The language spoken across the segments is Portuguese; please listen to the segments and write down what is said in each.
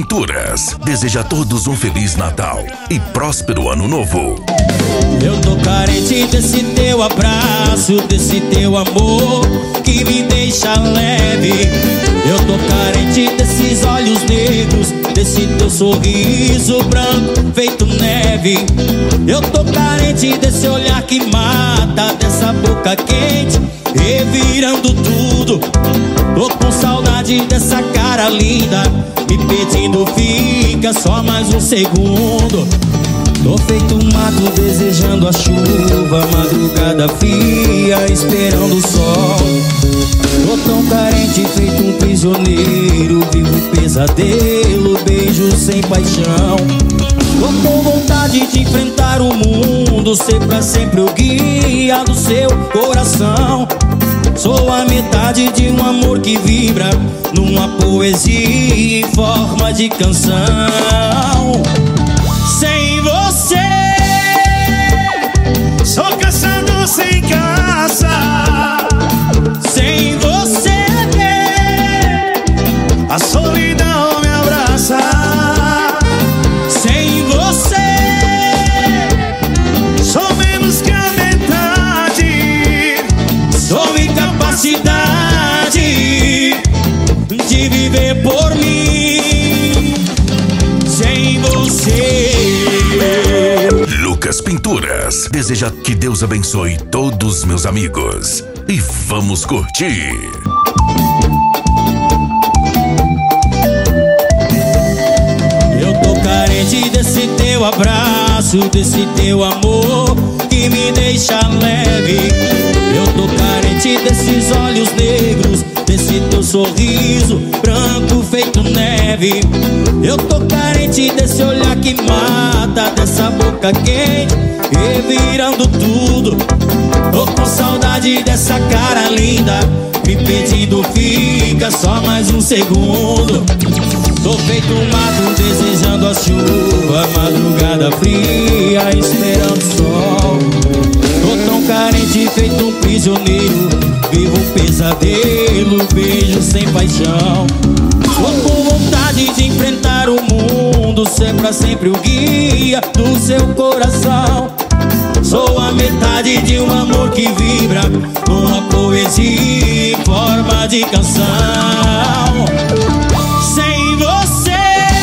Pinturas deseja a todos um Feliz Natal e próspero Ano Novo. Eu tô carente desse teu abraço, desse teu amor que me deixa leve. Eu tô carente desses olhos negros, desse teu sorriso branco feito neve. Eu tô carente desse olhar que mata, dessa boca quente revirando tudo. Tô com saudade dessa cara linda, me pedindo fica só mais um segundo. Tô feito um mato desejando a chuva, madrugada fria esperando o sol. Tô tão carente feito um prisioneiro, vivo um pesadelo, beijo sem paixão. Tô com vontade de enfrentar o mundo, ser pra sempre o guia do seu coração. Sou a metade de um amor que vibra numa poesia em forma de canção. Sem você sou caçado sem caça. Sem você a solidão me abraça. Sem você sou menos que a metade. sou incapacidade de viver por mim. Sem você. Lucas Pinturas deseja que Deus abençoe todos meus amigos. E vamos curtir. Eu tô carente desse teu abraço, desse teu amor que me deixa leve. Eu tô carente desses olhos negros, desse teu sorriso branco feito neve. Eu tô carente desse olhar que mata, dessa boca quente revirando tudo. Tô com saudade dessa cara linda, me pedindo fica só mais um segundo. Tô feito um mato desejando a chuva, madrugada fria esperando o sol. Tô tão carente feito um prisioneiro, vivo um pesadelo, beijo sem paixão. Tô com vontade de enfrentar o mundo, ser pra sempre o guia do seu coração. Sou a metade de um amor que vibra numa poesia em forma de canção. Sem você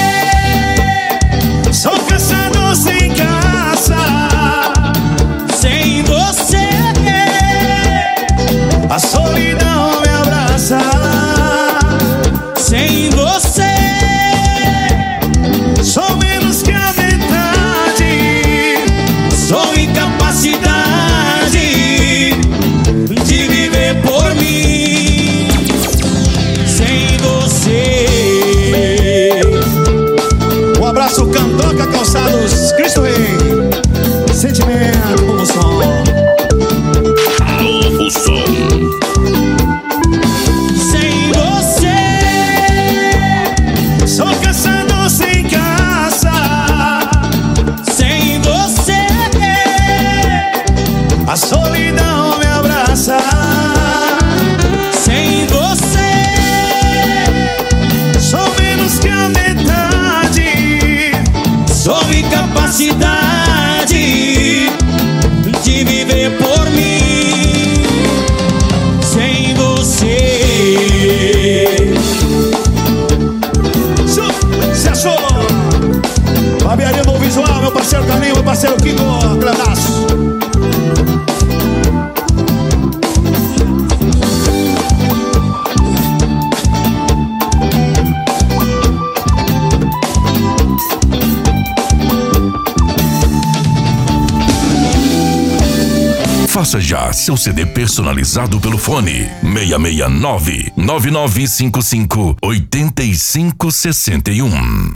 sou caçado sem caça. sem você a solidão me abraça. sem você Sou menos que a metade. sou incapacidade de viver por mim. Sem você. Um abraço, Candoca Calçados, Cristo Rei. Sentimento, como som. Novo som. Sem você Sou caçado sem caça. sem você A solidão me abraça. sem você Sou menos que a metade. sou incapacidade de viver por mim. Sem você. Se achou? Barbearia Novo Visual, meu parceiro Carlinho, meu parceiro Kiko, abraço. Faça já seu CD personalizado pelo fone 669 9955 8561.